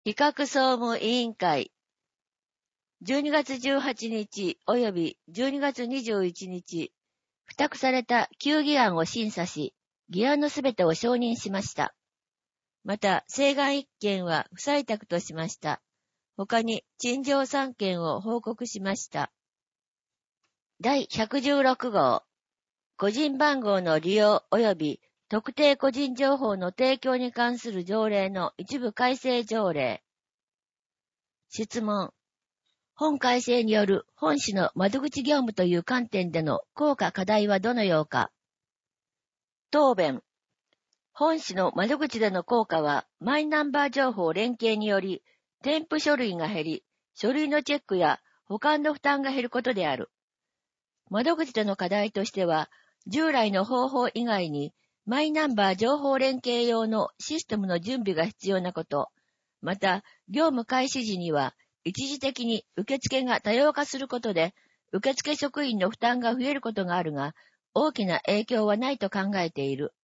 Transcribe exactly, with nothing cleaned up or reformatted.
比較総務委員会、じゅうにがつじゅうはちにち及びじゅうにがつにじゅういちにち、付託された旧議案を審査し、議案のすべてを承認しました。また、請願いっけんは不採択としました。他に、陳情さんけんを報告しました。だいひゃくじゅうろく号、個人番号の利用及び特定個人情報の提供に関する条例の一部改正条例。質問。本改正による本市の窓口業務という観点での効果課題はどのようか。答弁。本市の窓口での効果は、マイナンバー情報連携により、添付書類が減り、書類のチェックや保管の負担が減ることである。窓口での課題としては、従来の方法以外に、マイナンバー情報連携用のシステムの準備が必要なこと、また、業務開始時には、一時的に受付が多様化することで、受付職員の負担が増えることがあるが、大きな影響はないと考えている。